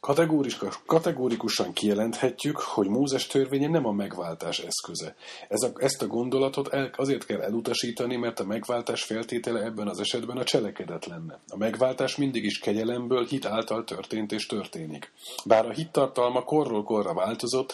Kategórikusan kijelenthetjük, hogy Mózes törvénye nem a megváltás eszköze. Ezt a gondolatot azért kell elutasítani, mert a megváltás feltétele ebben az esetben a cselekedet lenne. A megváltás mindig is kegyelemből, hit által történt és történik. Bár a hittartalma korról korra változott,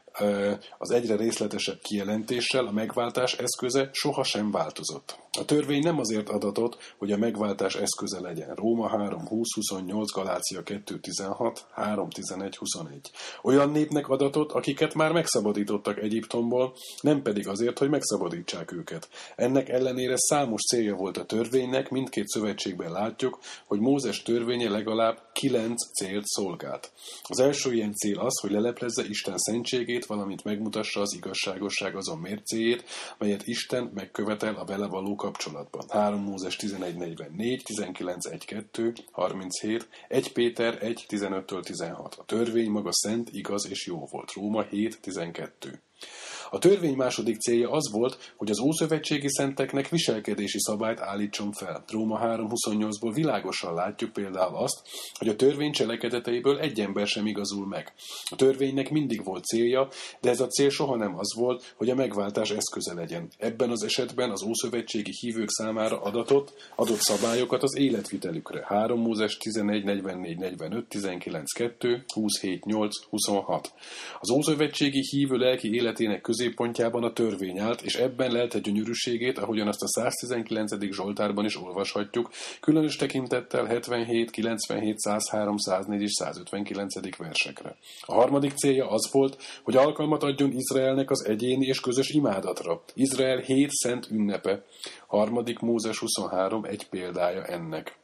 az egyre részletesebb kijelentéssel a megváltás eszköze sohasem változott. A törvény nem azért adatott, hogy a megváltás eszköze legyen. Róma 3:20-28, Galácia 2:16, 3:11-21. Olyan népnek adatott, akiket már megszabadítottak Egyiptomból, nem pedig azért, hogy megszabadítsák őket. Ennek ellenére számos célja volt a törvénynek, mindkét szövetségben látjuk, hogy Mózes törvénye legalább 9 célt szolgált. Az első ilyen cél az, hogy leleplezze Isten szentségét, valamint megmutassa az igazságosság azon mércéjét, melyet Isten megkövetel a vele való kapcsolatban. 3 Mózes 11:44, 19:1-2, 37, 1 Péter 1:15-16. A törvény maga szent, igaz és jó volt. Róma 7:12. A törvény második célja az volt, hogy az ószövetségi szenteknek viselkedési szabályt állítson fel. Róma 3:28-ból világosan látjuk például azt, hogy a törvény cselekedeteiből egy ember sem igazul meg. A törvénynek mindig volt célja, de ez a cél soha nem az volt, hogy a megváltás eszköze legyen. Ebben az esetben az ószövetségi hívők számára adott szabályokat az életvitelükre. 3 Mózes 11:44-45, 19:2, 20:7-8, 26. Az ószövetségi hívő lelki életének középpontjában a törvény állt, és ebben lelte gyönyörűségét, ahogyan azt a 119. Zsoltárban is olvashatjuk, különös tekintettel 77, 97, 103, 104 és 159. versekre. A harmadik célja az volt, hogy alkalmat adjon Izraelnek az egyéni és közös imádatra. Izrael 7 szent ünnepe. 3. Mózes 23 egy példája ennek.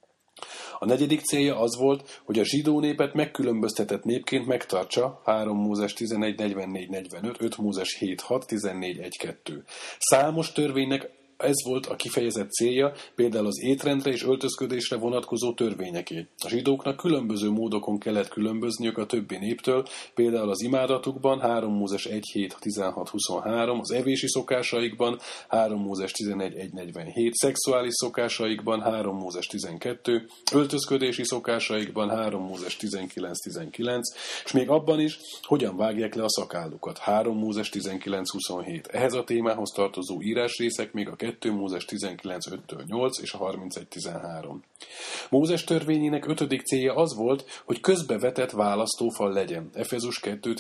A negyedik célja az volt, hogy a zsidó népet megkülönböztetett népként megtartsa, 3 Mózes 11:44-45, 5 Mózes 7:6, 14:1-2. Számos törvénynek ez volt a kifejezett célja, például az étrendre és öltözködésre vonatkozó törvényeké. A zsidóknak különböző módokon kellett különbözniük a többi néptől, például az imádatukban, 3 Mózes 1:7-16-23, az evési szokásaikban, 3 Mózes 11:1-47, szexuális szokásaikban, 3 Mózes 12, öltözködési szokásaikban, 3 Mózes 19:19, és még abban is, hogyan vágják le a szakállukat, 3 Mózes 19:27. Ehhez a témához tartozó írásrészek még a 2 Mózes 19:5-8 és a 31:13. Mózes törvényének 5. célja az volt, hogy közbevetett választófal legyen, Efezus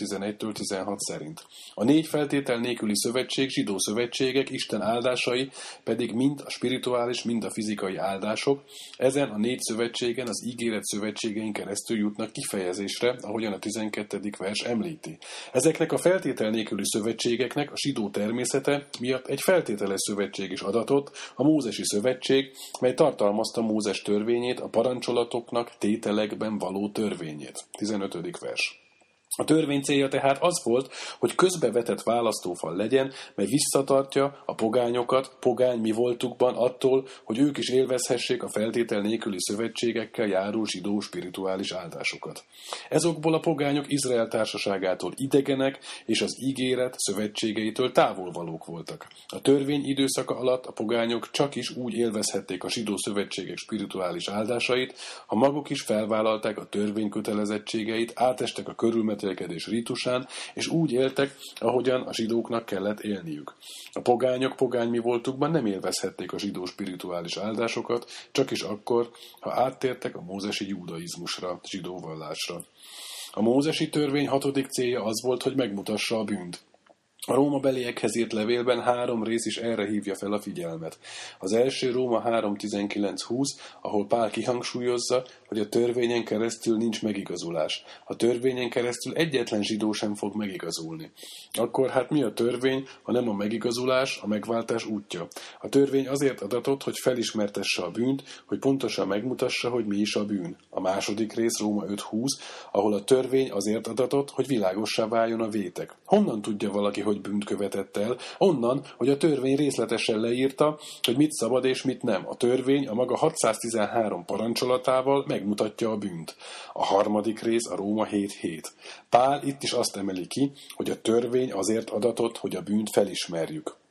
2:11-16 szerint. A 4 feltétel nélküli szövetség, zsidó szövetségek, Isten áldásai pedig mind a spirituális, mind a fizikai áldások, ezen a 4 szövetségen, az ígéret szövetségein keresztül jutnak kifejezésre, ahogyan a 12. vers említi. Ezeknek a feltétel nélküli szövetségeknek a zsidó természete miatt egy feltételes szövetség is adatott, a Mózesi szövetség, mely tartalmazta Mózes törvényét, a parancsolatoknak tételekben való törvényét. 15. vers. A törvény célja tehát az volt, hogy közbevetett választófal legyen, mely visszatartja a pogányokat, pogány mi voltukban attól, hogy ők is élvezhessék a feltétel nélküli szövetségekkel járó zsidó spirituális áldásokat. Ezokból a pogányok Izrael társaságától idegenek, és az ígéret szövetségeitől távolvalók voltak. A törvény időszaka alatt a pogányok csak is úgy élvezhették a zsidó szövetségek spirituális áldásait, ha maguk is felvállalták a törvény kötelezettségeit, átestek a körülmetélkedés rítusán, és úgy éltek, ahogyan a zsidóknak kellett élniük. A pogányok pogánymi voltukban nem élvezhették a zsidó spirituális áldásokat, csak is akkor, ha áttértek a mózesi judaizmusra, zsidó vallásra. A mózesi törvény 6. célja az volt, hogy megmutassa a bűnt. A Róma beliekhez írt levélben 3 rész is erre hívja fel a figyelmet. Az első Róma 3:19-20, ahol Pál kihangsúlyozza, hogy a törvényen keresztül nincs megigazulás. A törvényen keresztül egyetlen zsidó sem fog megigazulni. Akkor hát mi a törvény, ha nem a megigazulás, a megváltás útja? A törvény azért adatott, hogy felismertesse a bűnt, hogy pontosan megmutassa, hogy mi is a bűn. A második rész Róma 5:20, ahol a törvény azért adatott, hogy világossá váljon a vétek. Honnan tudja valaki, hogy bűnt követett el? Onnan, hogy a törvény részletesen leírta, hogy mit szabad és mit nem. A törvény a maga 613 parancsolatával megmutatja a bűnt. A harmadik rész a Róma 7:7. Pál itt is azt emeli ki, hogy a törvény azért adatott, hogy a bűnt felismerjük.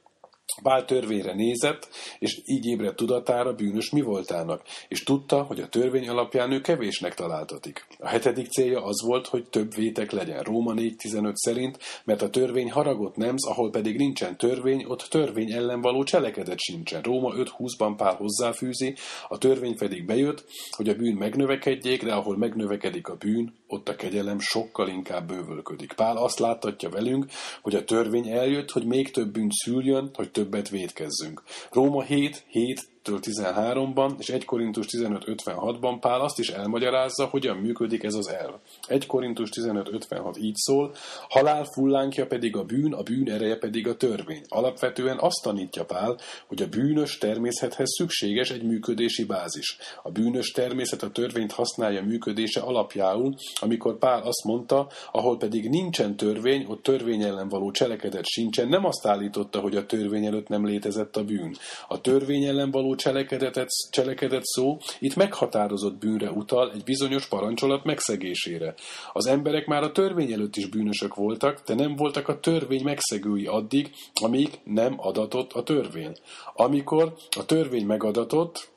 Pál törvényre nézett, és így ébredt tudatára bűnös mi voltának, és tudta, hogy a törvény alapján ő kevésnek találtatik. A 7. célja az volt, hogy több vétek legyen. Róma 4.15 szerint, mert a törvény haragot nemz, ahol pedig nincsen törvény, ott törvény ellen való cselekedet sincsen. Róma 5.20-ban Pál hozzáfűzi, a törvény pedig bejött, hogy a bűn megnövekedjék, de ahol megnövekedik a bűn, ott a kegyelem sokkal inkább bővölködik. Pál azt láttatja velünk, hogy a törvény eljött, hogy még több bűnt szüljön, hogy többet vétkezzünk. Róma 7:13-ban és 1 Korintus 15:56-ban Pál azt is elmagyarázza, hogyan működik ez az elv. 1 Korintus 15:56 így szól, halál fullánkja pedig a bűn ereje pedig a törvény. Alapvetően azt tanítja Pál, hogy a bűnös természethez szükséges egy működési bázis. A bűnös természet a törvényt használja működése alapjául, amikor Pál azt mondta, ahol pedig nincsen törvény, ott törvény ellen való cselekedet sincsen, nem azt állította, hogy a törvény előtt nem létezett a bűn. A törvény ellen való cselekedet szó itt meghatározott bűnre utal, egy bizonyos parancsolat megszegésére. Az emberek már a törvény előtt is bűnösök voltak, de nem voltak a törvény megszegői addig, amíg nem adatott a törvény. Amikor a törvény megadatott,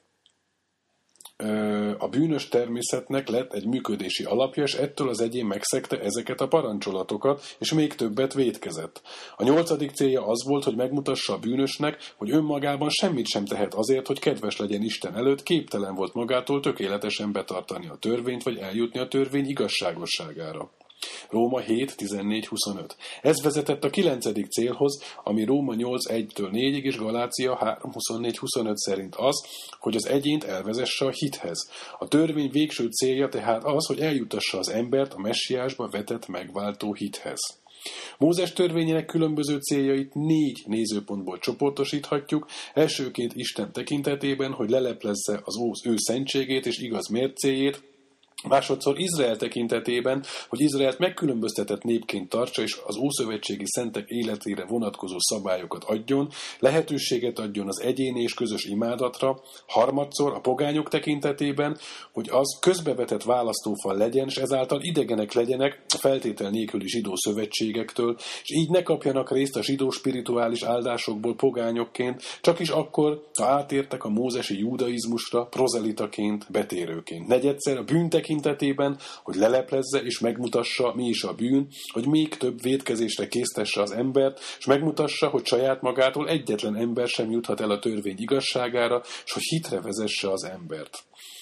a bűnös természetnek lett egy működési alapja, és ettől az egyén megszegte ezeket a parancsolatokat, és még többet vétkezett. A 8. célja az volt, hogy megmutassa a bűnösnek, hogy önmagában semmit sem tehet azért, hogy kedves legyen Isten előtt, képtelen volt magától tökéletesen betartani a törvényt, vagy eljutni a törvény igazságosságára. Róma 7.14-25. Ez vezetett a 9. célhoz, ami Róma 8.1-4-ig és Galácia 3.24-25 szerint az, hogy az egyént elvezesse a hithez. A törvény végső célja tehát az, hogy eljutassa az embert a messiásba vetett megváltó hithez. Mózes törvényének különböző céljait 4 nézőpontból csoportosíthatjuk. Elsőként Isten tekintetében, hogy leleplezze az ő szentségét és igaz mércéjét, másodszor Izrael tekintetében, hogy Izraelt megkülönböztetett népként tartsa, és az ószövetségi szentek életére vonatkozó szabályokat adjon, lehetőséget adjon az egyéni és közös imádatra, harmadszor a pogányok tekintetében, hogy az közbevetett választófal legyen, és ezáltal idegenek legyenek a feltétel nélküli zsidó szövetségektől, és így ne kapjanak részt a zsidó spirituális áldásokból pogányokként, csak is akkor, ha átértek a mózesi judaizmusra, prozelitaként, betérőként. Negyedszer a bűn tekintetében, hogy leleplezze és megmutassa, mi is a bűn, hogy még több vétkezésre késztesse az embert, és megmutassa, hogy saját magától egyetlen ember sem juthat el a törvény igazságára, és hogy hitre vezesse az embert.